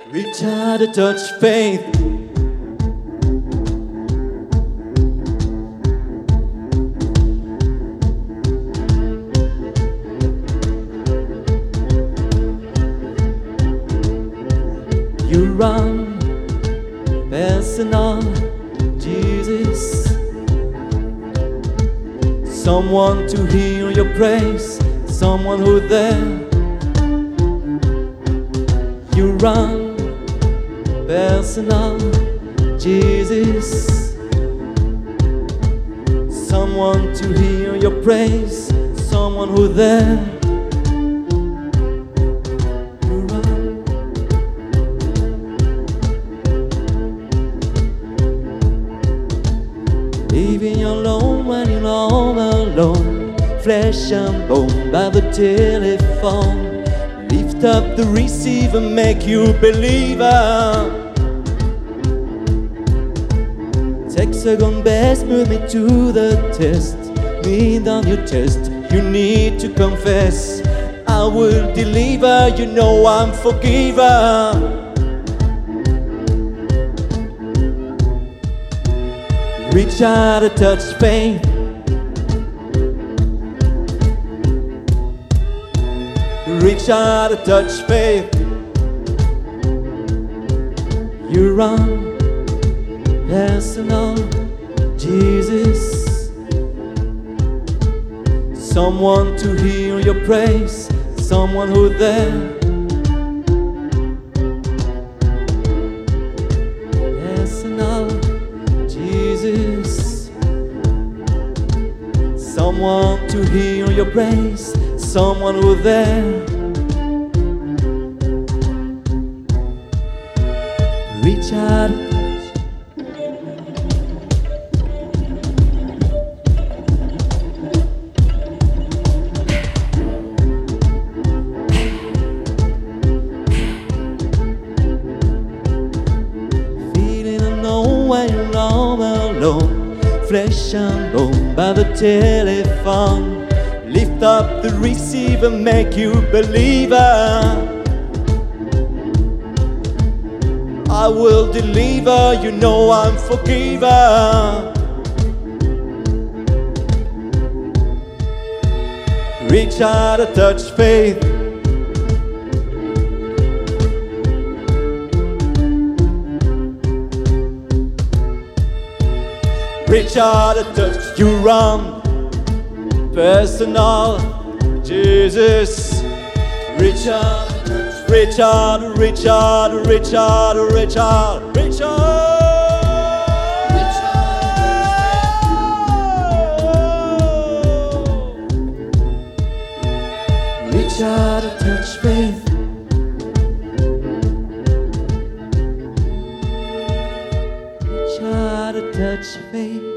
Reach out to touch faith. You run, personal Jesus. Someone to hear your praise, someone who there. You run, personal Jesus. Someone to hear your praise, someone who there. You run. Leaving you alone when you're all alone, flesh and bone by the telephone. Lift up the receiver, make you believer. Hexagon best, move me to the test. Me down your chest, you need to confess. I will deliver, you know I'm forgiver. Reach out to touch faith. Reach out to touch faith. You run, personal Jesus. Someone to hear your praise, someone who there. Personal Jesus. Someone to hear your praise, someone who there. Reach out. Feeling unknown when you're all alone, flesh and bone by the telephone. Lift up the receiver, make you believer. I will deliver, you know I'm forgiver. Reach out to touch faith. Reach out to touch, you run, personal Jesus. Reach out. Reach out, reach out, reach out, reach out, reach out. Reach out to touch faith. Reach out to touch faith.